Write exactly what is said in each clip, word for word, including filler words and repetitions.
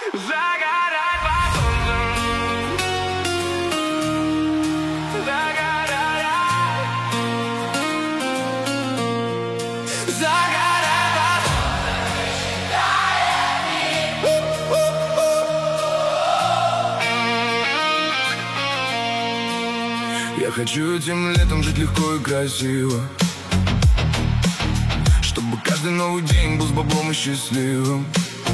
Загорать под солнцем, загорать, загорать под солнцем, считая дни. Я хочу этим летом жить легко и красиво, чтобы каждый новый день был с баблом и счастливым,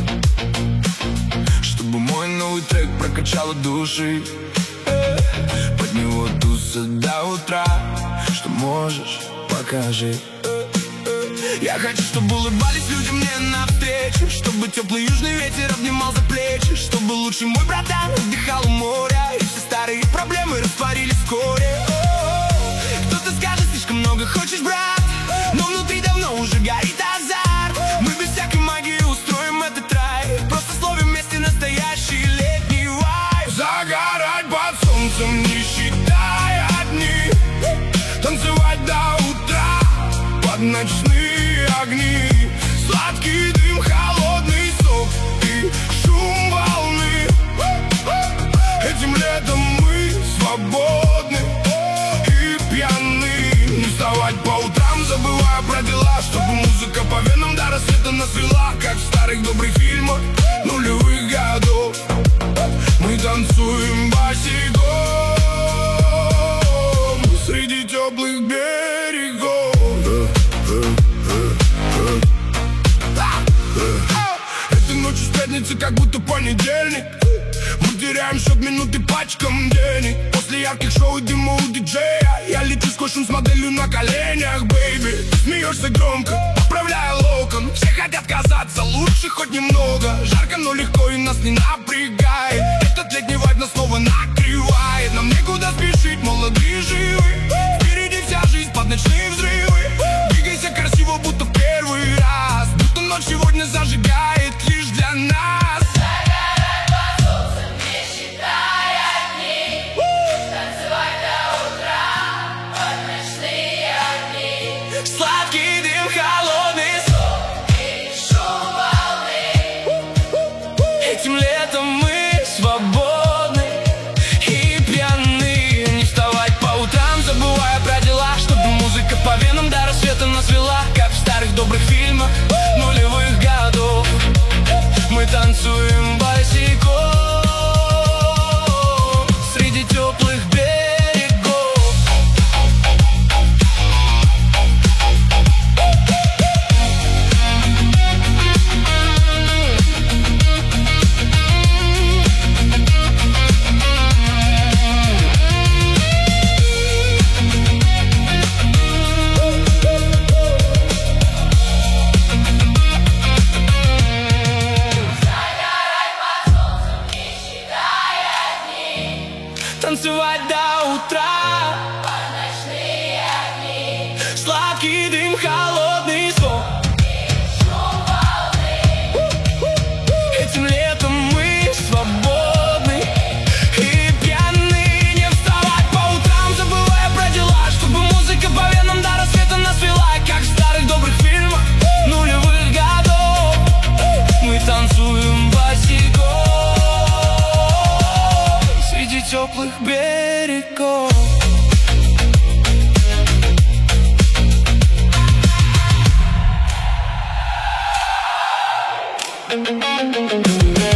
чтобы мой новый трек прокачал от души, под него туса до утра. Что можешь, покажи. Я хочу, чтобы улыбались люди мне навстречу, чтобы теплый южный ветер обнимал за плечи, чтобы лучший мой братан отдыхал у моря, и все старые проблемы растворились вскоре. Кто-то скажет, слишком много хочешь, брат, но внутри давно уже горит азарт. Мы без всякой магии устроим этот рай, просто словим вместе настоящий летний вайб. Загорать под солнцем, не считая дни, танцевать до утра под ночные огни. Сладкий дым, холодный сок и шум волны. Этим летом мы свободны и пьяны. Не вставать по утрам, забывая про дела, чтобы музыка по венам до рассвета нас вела, как в старых добрых фильмах нулевых годов. Мы танцуем босиком среди теплых берегов. Этой ночью с пятницы как будто понедельник. Мы теряем счет минуты пачкам денег. После ярких шоу и дыма у диджея я лечу сквозь шум с моделью на коленях, бэйби. Смеешься громко, поправляя локон. Все хотят казаться лучше хоть немного. Жарко, но легко и нас не напрягает. Этот летний вайб нас снова накрывает. Нам некуда спешить, молодые живы. Впереди вся жизнь под ночные взрывы. Двигайся красиво, будто в первый раз, будто ночь сегодня зажигает лишь для нас. Загорать под солнцем, не считая дни, танцевать до утра под ночные огни. Сладкий дым, холодный сон И шум волны. Этим летом мы свободны и пьяны. Не вставать по утрам, забывая про дела, чтобы музыка по венам до рассвета нас вела, как в старых добрых фильмах нулевых годов. Мы танцуем босиком среди теплых берегов. Танцевать до утра Под ночные огни. сладкий дым, холодный сон. Шум волны. Этим летом мы свободны и пьяны. Не вставать по утрам, забывая про дела, чтобы музыка по венам до рассвета нас вела, как в старых добрых фильмах нулевых годов. Мы танцуем босиком среди теплых берегов. Thank you.